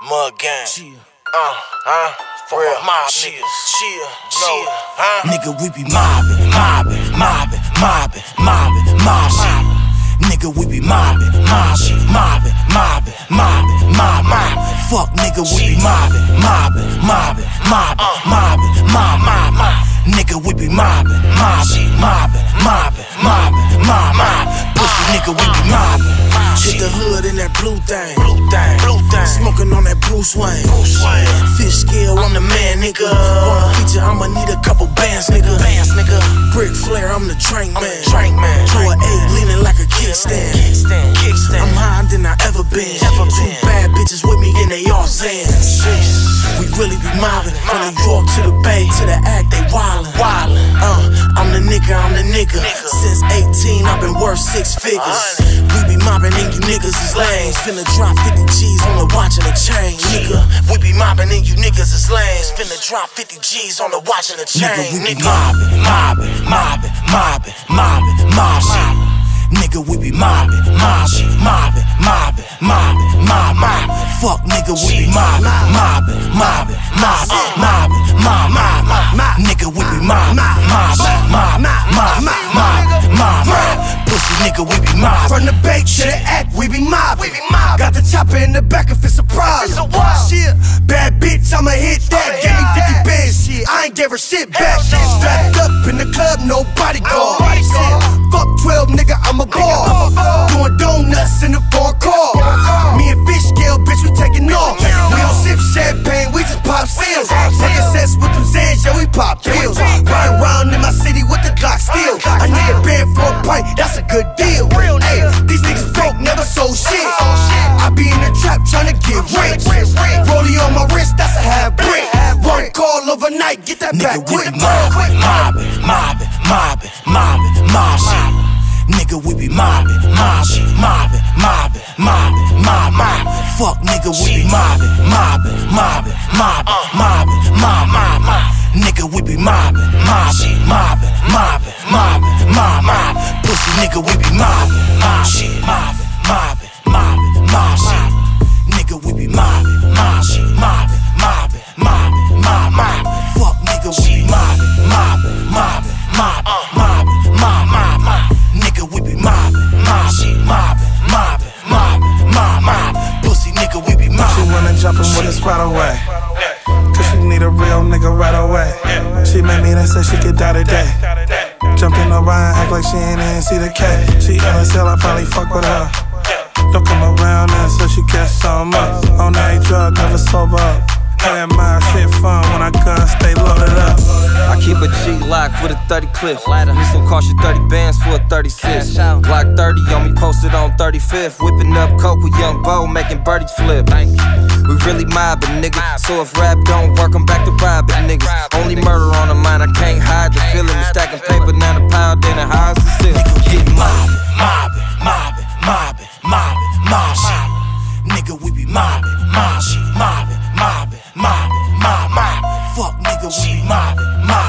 Mud gang. Chill. For real. Mob Chill. niggas. Chill. Chill. Nigga, we be mobbing. Nigga, we be mobbing. Fuck nigga, we be mobbing. Nigga, we be mobbing. Pussy nigga, we be mobbing. Hit the hood in that blue thing. Smoking on that Bruce Wayne. Fish scale, I'm the man, nigga. Wanna feature, I'ma need a couple bands, nigga. Brick Flair, I'm the drink man. Throw an 8, leaning like a kickstand. I'm higher than I ever been. Two bad bitches with me and they all Zans. We really be mobbing. From New York to the Bay to the Act, they wildin'. I'm the nigga. Since 18, I've been worth 6 figures. We be mobbing and you niggas is lames. Finna drop 50 G's on the watch and the chain, nigga. We be mobbing and you niggas is lames. Finna drop 50 G's on the watch and the chain, nigga. We be mobbing. Nigga, we be mobbing. Fuck nigga, we be mobbing. Nigga, we be mobbing. Pussy nigga, we be mobbing. From the Bay to the Act, we be mobbing. Got the chopper in the back if it's a problem. Shit, bad bitch, I'ma hit that. Give me 50 bands, shit, I ain't give her shit back. Strapped up in the club, no bodyguard. Fuck 12, nigga, I'm a ball. Doing donuts in the foreign car. Me and Fish Scale, bitch, we taking off. We don't sip champagne, we just pop seals. Taking sets with them Zans, yeah, we pop pills. Riding around in my city with the Glock steel. I need a band for a pint, that's a good deal. Hey, these niggas broke, never sold shit. I be in the trap tryna get rich. Rollie on my wrist, that's a half brick. One call overnight, get that back quick. Nigga, we be mobbing. Fuck nigga, we be mobbing. Nigga, we be mobbing. Pussy nigga, we be mobbing. Nigga, we be mobbing. Fuck nigga, we be mobbing. Nigga, we be mobbing. Pussy nigga, we be mobbing. She wanna jump in with us right away, cause she need a real nigga right away. She made me that said she could die today. Jump in the ride, act like she ain't even see the K. She LSL, I probably fuck with her. Don't come around now, so she catch some up. On that drug, never sober up. That my shit fun when I gun, stay loaded up. I keep a G-lock with a 30 clip. This gon' cost you 30 bands for a 36. Glock 30 on me, posted on 35th. Whipping up coke with Young Bo, making birdies flip. We really mobbing, nigga. So if rap don't work, I'm back to robbing niggas. Only murder on the mind, I can't hide the feeling. We stacking paper, now the pile, then the house is still. Get mobbing. Nigga, we be mobbing. Fuck nigga, we be mobbing.